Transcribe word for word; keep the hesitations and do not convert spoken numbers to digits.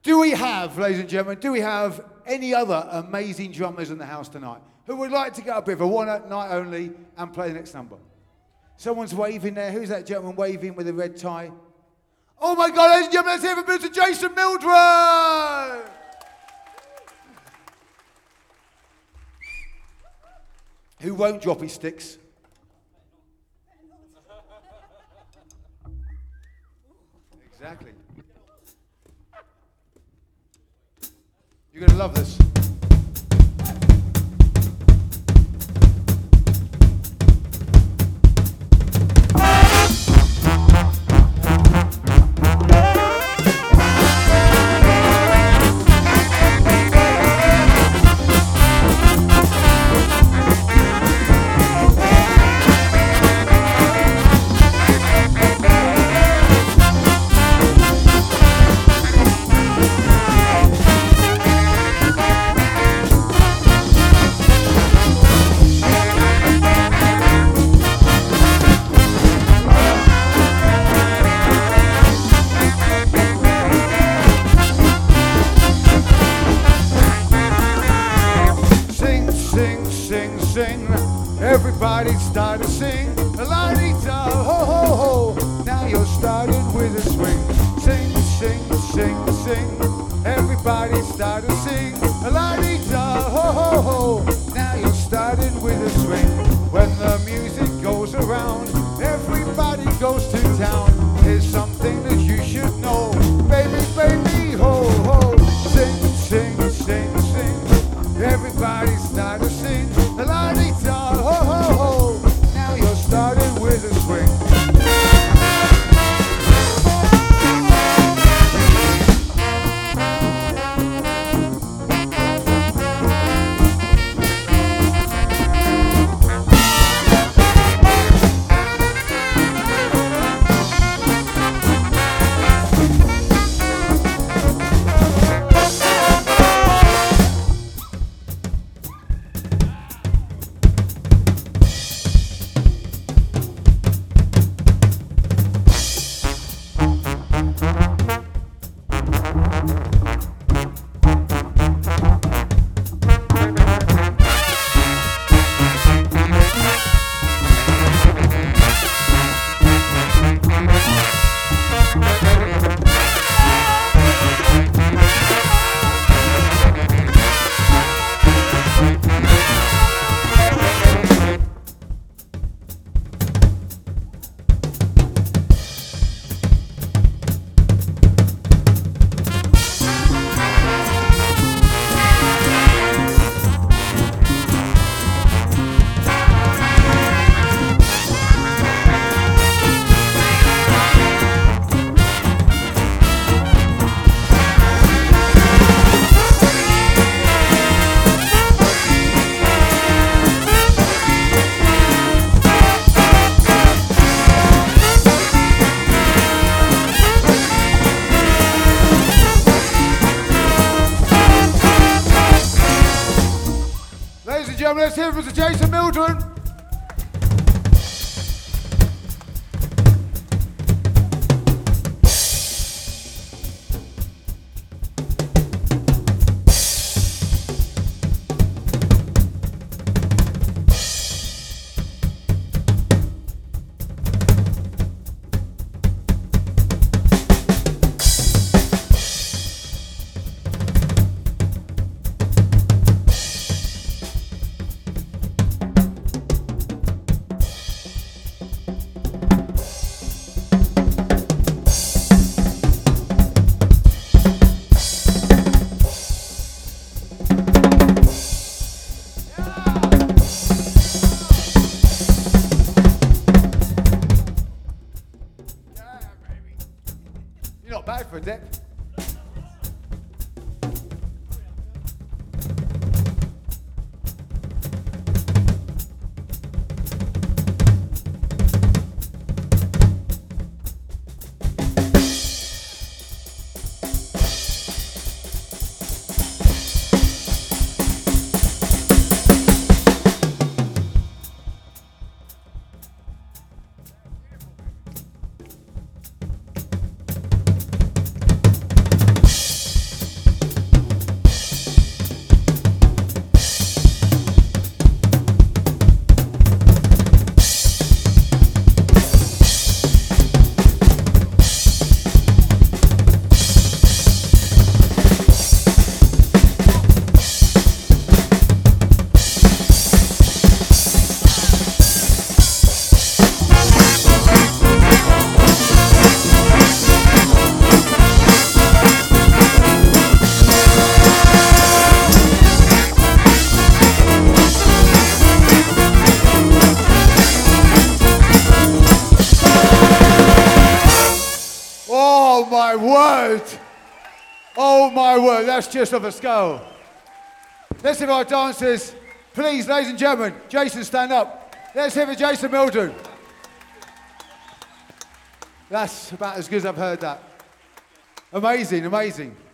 Do we have, ladies and gentlemen, do we have any other amazing drummers in the house tonight who would like to get up here for one night only and play the next number? Someone's waving there. Who's that gentleman waving with a red tie? Oh my God, ladies and gentlemen, let's hear for Mister Jason Mildred! Who won't drop his sticks? Exactly. You're going to love this. Everybody start to sing, la-di-da, ho, ho, ho. Now you're starting with a swing. Sing, sing, sing, sing. Everybody start to sing, la-di-da, ho, ho, ho. Now you're starting with a swing. When the music goes around, everybody goes to town. Here's something that you should know. Baby, baby, ho, ho. Sing, sing, sing, sing. Everybody start to sing, la-di-da, ho, ho, ho. Now you're starting with a swing. Let's hear from Mister Jason Mildred. Oh my word, that's just off a scale. Let's have our dancers. Please, ladies and gentlemen, Jason, stand up. Let's hear for Jason Mildren. That's about as good as I've heard that. Amazing, amazing.